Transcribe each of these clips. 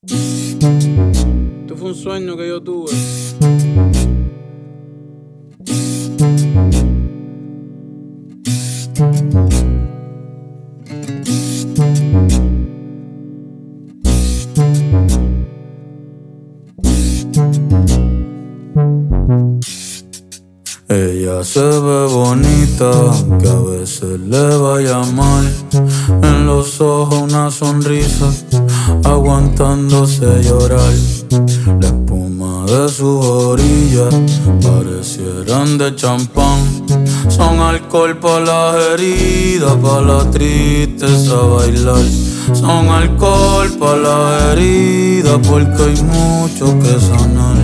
Esto fue un sueño que yo tuve. Ella se ve bonita, aunque a veces le vaya mal. En los ojos una sonrisa, aguantándose llorar. La espuma de sus orillas parecieran de champán. Son alcohol para las heridas, para la tristeza bailar. Son alcohol para las heridas, porque hay mucho que sanar.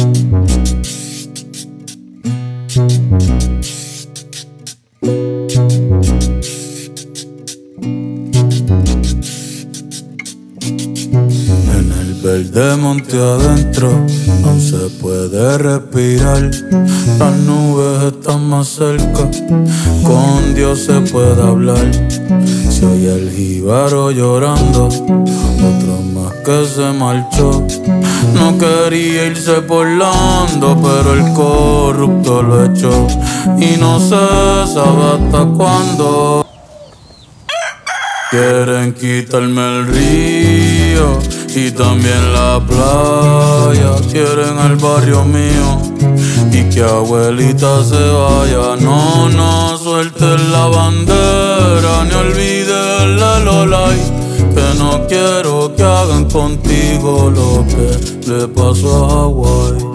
En el verde monte adentro aún se puede respirar. Las nubes están más cerca, con Dios se puede hablar. Se oye el jíbaro llorando, otro más que se marchó. No quería irse por Lando, pero el corrupto lo echó. Y no se sabe hasta cuándo. Quieren quitarme el río y también la playa. Quieren el barrio mío y que abuelita se vaya. No, no sueltes la bandera ni olvides el Lolay. Que no quiero que hagan contigo lo que le pasó a Hawái.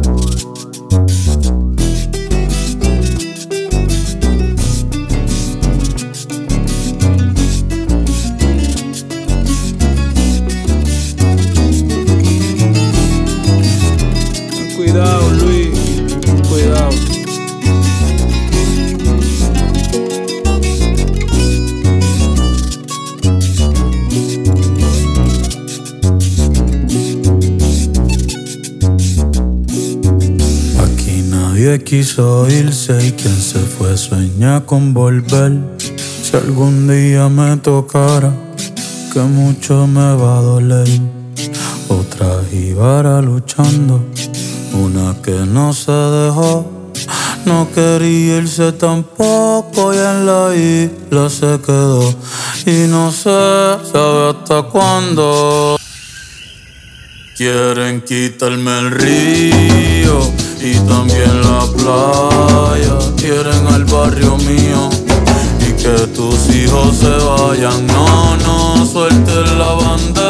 Cuidado, Luis, cuidado. Aquí nadie quiso irse y quien se fue sueña con volver. Si algún día me tocara, que mucho me va a doler. Otra jíbara luchando, una que no se dejó. No quería irse tampoco y en la isla se quedó. Y no se sabe hasta cuándo. Quieren quitarme el río y también la playa. Quieren el barrio mío y que tus hijos se vayan. No, no sueltes la bandera